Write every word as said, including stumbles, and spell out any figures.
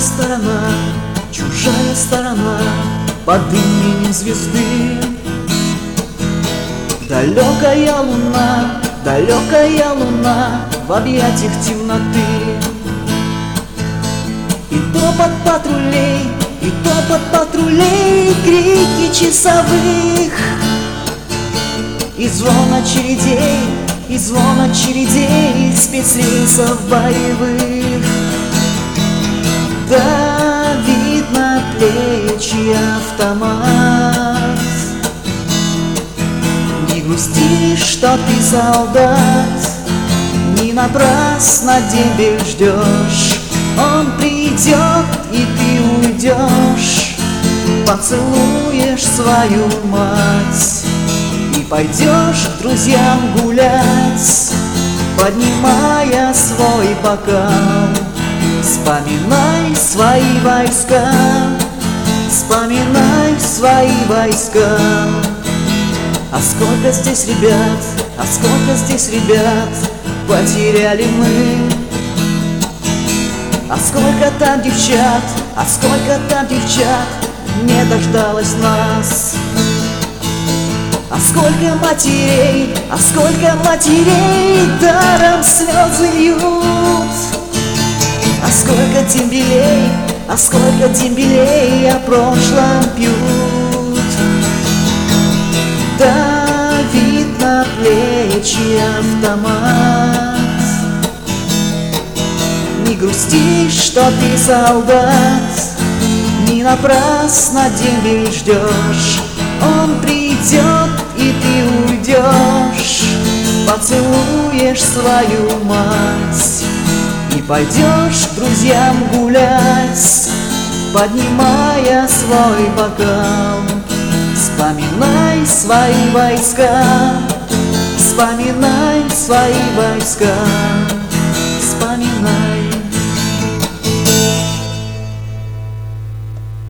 сторона, чужая сторона под именем звезды. Далекая луна, далекая луна в объятиях темноты. И топот патрулей, и топот патрулей, крики часовых, и звон очередей, и звон очередей спецрейсов боевых. Давит на плечи автомат. Не грусти, что ты солдат, не напрасно дембель ждешь. Он придет, и ты уйдешь, поцелуешь свою мать и пойдешь к друзьям гулять, поднимая свой бокал. Вспоминай свои войска, вспоминай свои войска. А сколько здесь ребят, а сколько здесь ребят потеряли мы. А сколько там девчат, а сколько там девчат не дождалось нас. А сколько матерей, а сколько матерей даром слезы льют. А сколько дембелей, а сколько дембелей о прошлом пьют. Давит на плечи автомат. Не грусти, что ты солдат, не напрасно дембель ждешь. Он придет, и ты уйдешь, поцелуешь свою мать и пойдешь к друзьям гулять, поднимая свой бокал. Вспоминай свои войска, вспоминай свои войска.